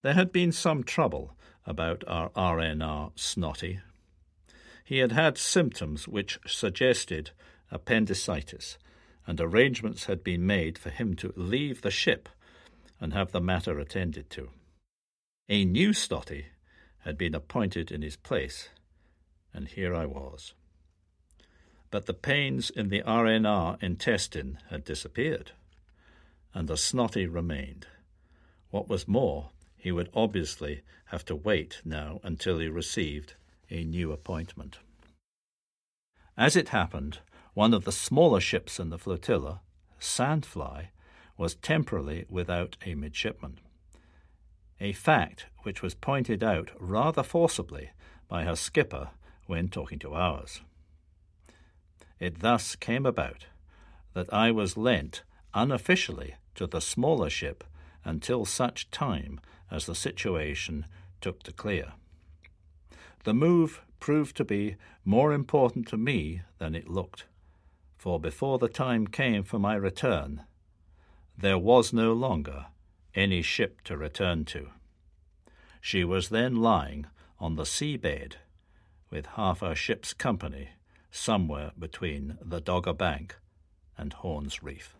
There had been some trouble about our RNR Snotty. He had had symptoms which suggested appendicitis, and arrangements had been made for him to leave the ship and have the matter attended to. A new Snotty had been appointed in his place, and here I was. But the pains in the RNR intestine had disappeared, and the Snotty remained. What was more, he would obviously have to wait now until he received a new appointment. As it happened, one of the smaller ships in the flotilla, Sandfly, was temporarily without a midshipman, a fact which was pointed out rather forcibly by her skipper when talking to ours. It thus came about that I was lent unofficially to the smaller ship until such time as the situation took to clear. The move proved to be more important to me than it looked, for before the time came for my return, there was no longer any ship to return to. She was then lying on the seabed with half her ship's company somewhere between the Dogger Bank and Horns Reef.